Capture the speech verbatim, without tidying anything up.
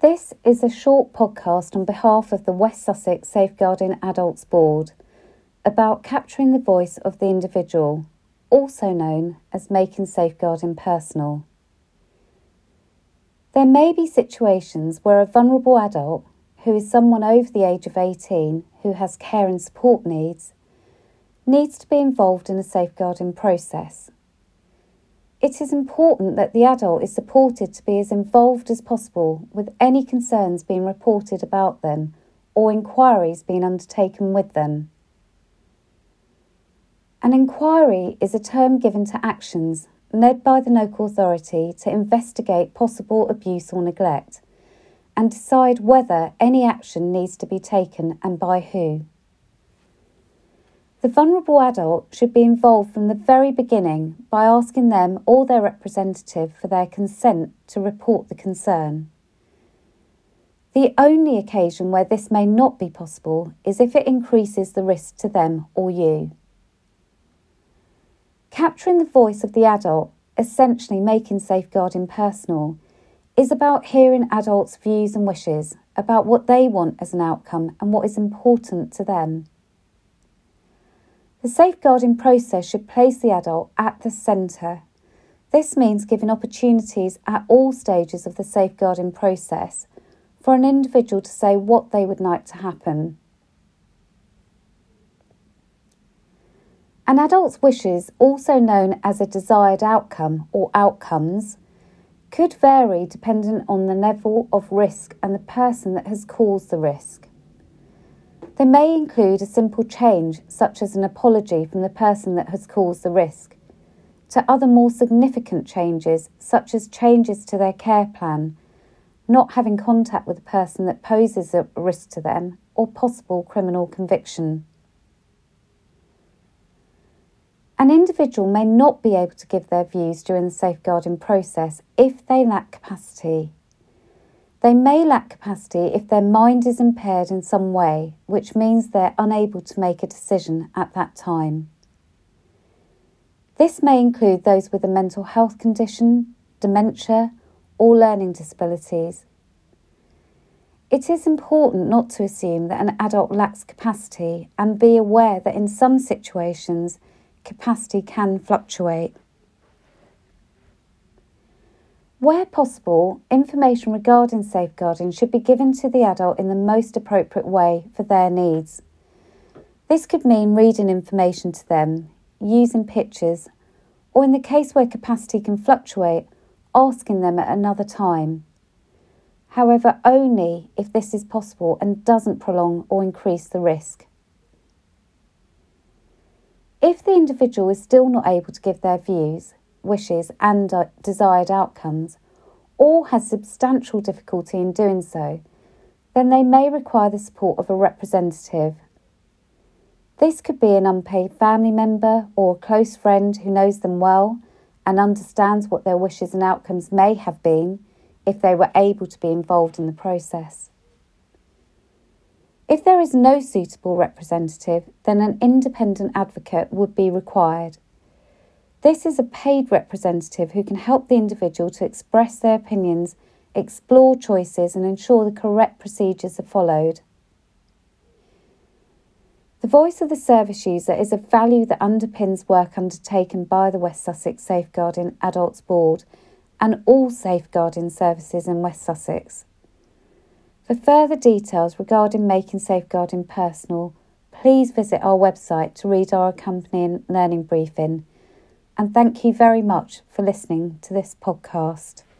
This is a short podcast on behalf of the West Sussex Safeguarding Adults Board about capturing the voice of the individual, also known as making safeguarding personal. There may be situations where a vulnerable adult, who is someone over the age of eighteen who has care and support needs, needs to be involved in a safeguarding process. It is important that the adult is supported to be as involved as possible with any concerns being reported about them or inquiries being undertaken with them. An inquiry is a term given to actions led by the local authority to investigate possible abuse or neglect and decide whether any action needs to be taken and by who. The vulnerable adult should be involved from the very beginning by asking them or their representative for their consent to report the concern. The only occasion where this may not be possible is if it increases the risk to them or you. Capturing the voice of the adult, essentially making safeguarding personal, is about hearing adults' views and wishes about what they want as an outcome and what is important to them. The safeguarding process should place the adult at the centre. This means giving opportunities at all stages of the safeguarding process for an individual to say what they would like to happen. An adult's wishes, also known as a desired outcome or outcomes, could vary depending on the level of risk and the person that has caused the risk. They may include a simple change, such as an apology from the person that has caused the risk, to other more significant changes, such as changes to their care plan, not having contact with the person that poses a risk to them, or possible criminal conviction. An individual may not be able to give their views during the safeguarding process if they lack capacity. They may lack capacity if their mind is impaired in some way, which means they're unable to make a decision at that time. This may include those with a mental health condition, dementia, or learning disabilities. It is important not to assume that an adult lacks capacity and be aware that in some situations, capacity can fluctuate. Where possible, information regarding safeguarding should be given to the adult in the most appropriate way for their needs. This could mean reading information to them, using pictures, or in the case where capacity can fluctuate, asking them at another time. However, only if this is possible and doesn't prolong or increase the risk. If the individual is still not able to give their views, wishes and uh, desired outcomes, or has substantial difficulty in doing so, then they may require the support of a representative. This could be an unpaid family member or a close friend who knows them well and understands what their wishes and outcomes may have been if they were able to be involved in the process. If there is no suitable representative, then an independent advocate would be required. This is a paid representative who can help the individual to express their opinions, explore choices and ensure the correct procedures are followed. The voice of the service user is a value that underpins work undertaken by the West Sussex Safeguarding Adults Board and all safeguarding services in West Sussex. For further details regarding making safeguarding personal, please visit our website to read our accompanying learning briefing. And thank you very much for listening to this podcast.